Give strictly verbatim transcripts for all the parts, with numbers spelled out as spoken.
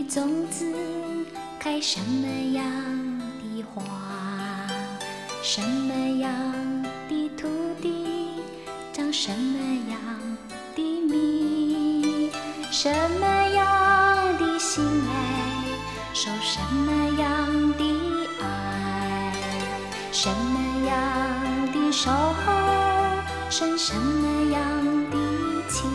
种子开什么样的花，什么样的土地长什么样的米，什么样的心爱受什么样的爱，什么样的守候生什么样的情，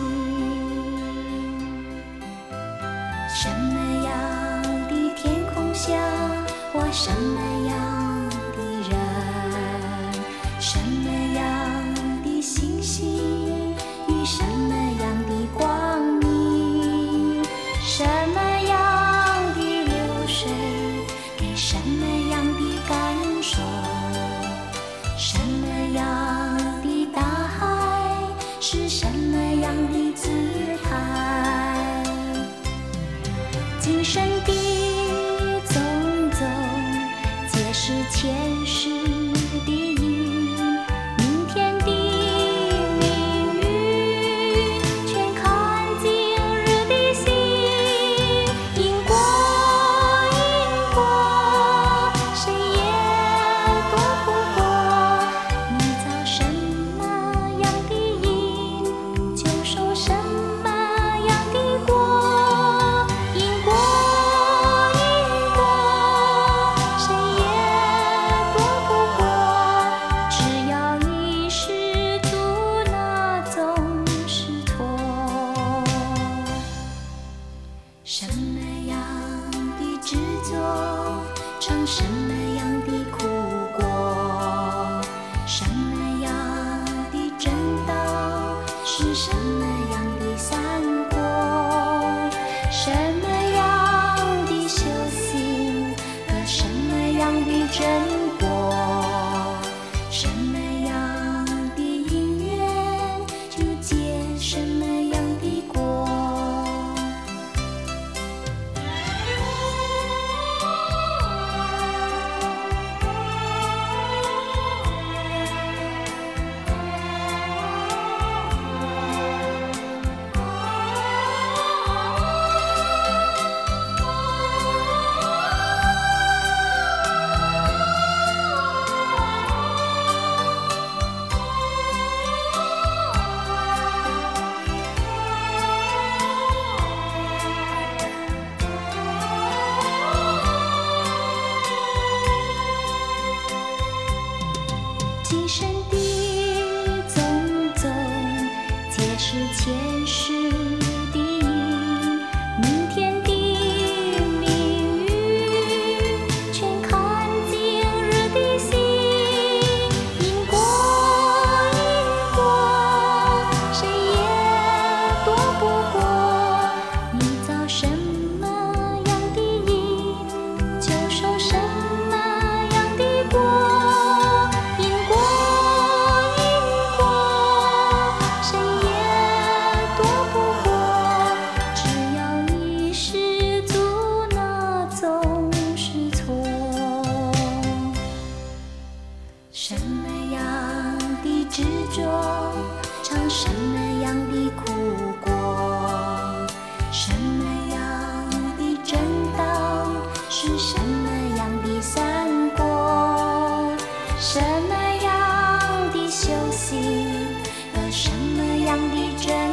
什么样的天空下活什么样的人，什么样的星星与什么样的光明，什么样的流水给什么样的感受，什么样的大海是什么样的姿态，今生的种种皆是前世的因，明天的命运全看今日的心，因果因果谁也躲不过，你造什么样的因就受什么样的果，因果因果谁也躲不过，只要一失足那总是错，什么样的执着成什么样的苦果，什么样的正道是什么样的散果，什么样的修行得什么样的真果，什么样的因缘就结什么样的果。今生的种种皆是前世的因，明天的命运全看今日的心，因果因果谁也躲不过，你造什么样的因就受什么样的果，因果因果谁也躲不过，只要一失足那总是错，什么样的执着尝什么样的苦果，什么样的正道是什么样的散果，什么样的修行得什么样的真